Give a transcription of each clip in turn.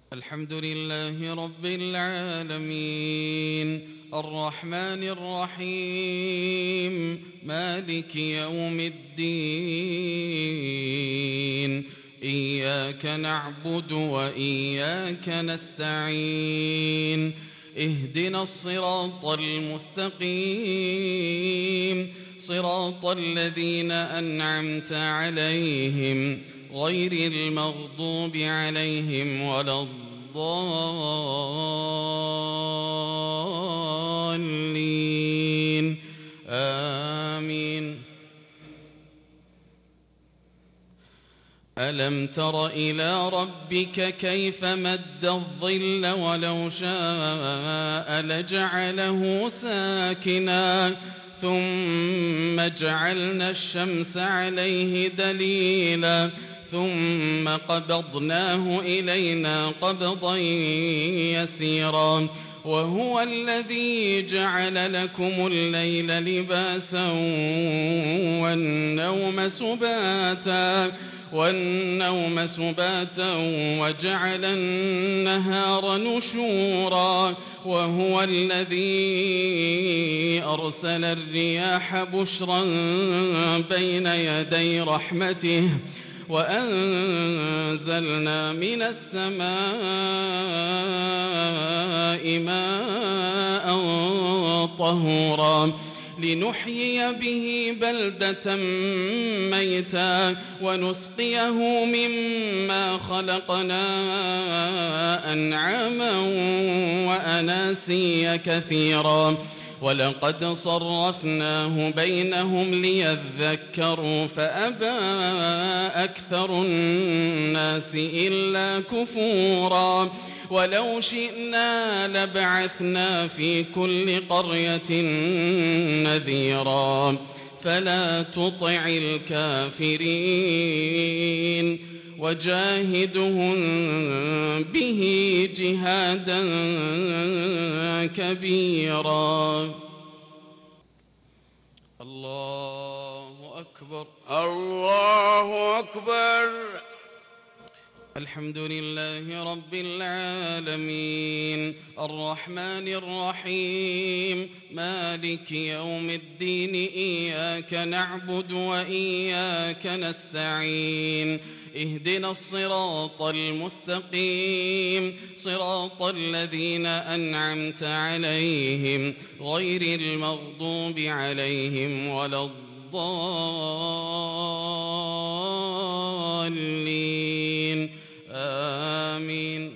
الحمد لله رب العالمين الرحمن الرحيم مالك يوم الدين إياك نعبد وإياك نستعين اهدنا الصراط المستقيم صراط الذين أنعمت عليهم غير المغضوب عليهم ولا الضالين آمين. ألم تر إلى ربك كيف مد الظل ولو شاء لجعله ساكنا ثم جعلنا الشمس عليه دليلا ثم قبضناه إلينا قبضا يسيرا وهو الذي جعل لكم الليل لباسا والنوم سباتا وجعل النهار نشورا وهو الذي أرسل الرياح بشرا بين يدي رحمته وأنزلنا من السماء ماء طهورا لنحيي به بلدة ميتا ونسقيه مما خلقنا أنعاما وأناسيا كثيرا ولقد صرفناه بينهم ليذكروا فأبى أكثر الناس إلا كفورا ولو شئنا لبعثنا في كل قرية نذيرا فلا تطع الكافرين وجاهدهم به جهادا كبيرا. الله أكبر الله أكبر. الحمد لله رب العالمين الرحمن الرحيم مالك يوم الدين إياك نعبد وإياك نستعين اهدنا الصراط المستقيم صراط الذين أنعمت عليهم غير المغضوب عليهم ولا الضالين آمين.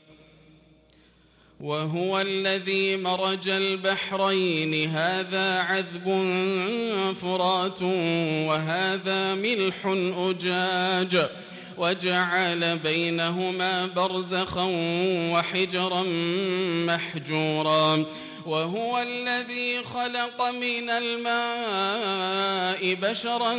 وهو الذي مرج البحرين هذا عذب فرات وهذا ملح أجاج وجعل بينهما برزخا وحجرا محجورا وهو الذي خلق من الماء بشرا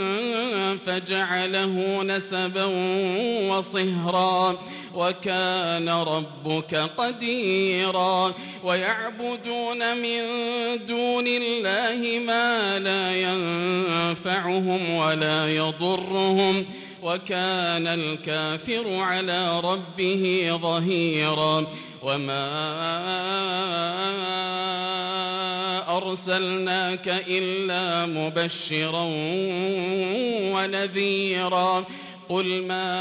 فجعله نسبا وصهرا وكان ربك قديرا ويعبدون من دون الله ما لا ينفعهم ولا يضرهم وكان الكافر على ربه ظهيرا وما أرسلناك إلا مبشرا ونذيرا قل ما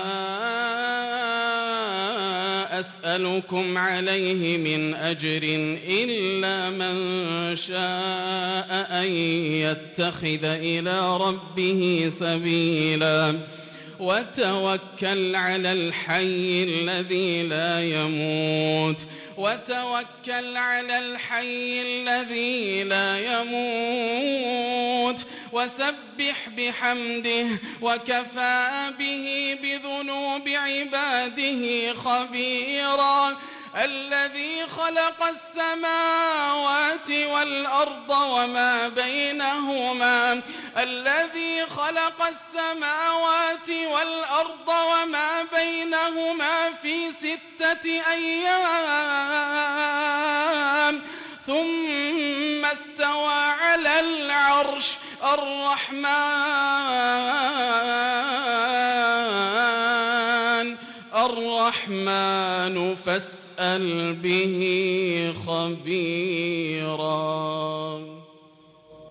أسألكم عليه من أجر إلا من شاء أن يتخذ إلى ربه سبيلا وتوكل على الحي الذي لا يموت وسبح بحمده وكفى به بذنوب عباده خبيرا الذي خلق السماوات والأرض وما بينهما في 6 أيام ثم استوى على العرش الرحمن فاسأل به خبيرا.